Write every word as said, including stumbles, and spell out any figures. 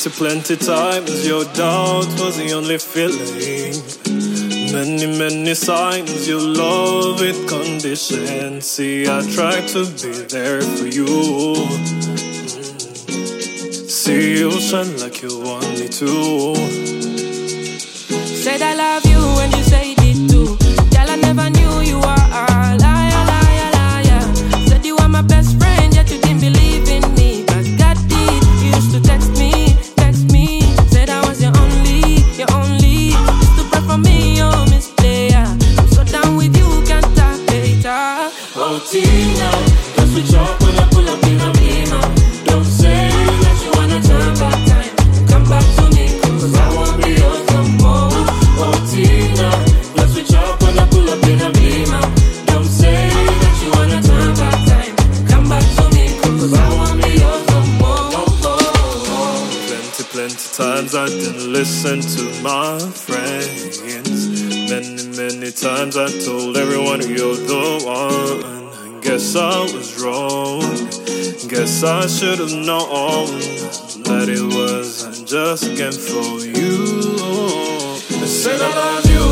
Plenty, plenty times your doubt was the only feeling. Many, many signs your love with condition. See, I tried to be there for you. Mm. See you shine like you want me to. Said I love you when you said it too. Girl, I never knew you were a liar, liar, liar. Said you were my best friend, yet you didn't believe in me. But God did, you used to text me, text me. Said I was your only, your only. Used to pray for me, oh Miss Player. I'm so down with you, can't talk later. Oh Tina, let's switch up when I pull up in a beamer. Don't say that you wanna turn back time. Come back to me, cause I won't be yours no more. Oh Tina, let's switch up when I pull up in a beamer. Don't say that you wanna turn back time. Come back to me, cause I won't be yours no more, no more. Plenty, plenty times I didn't listen to my friends. Many, many times I told everyone you're the one. Guess I was wrong. Guess I should have known that it wasn't just again for you. I said I love you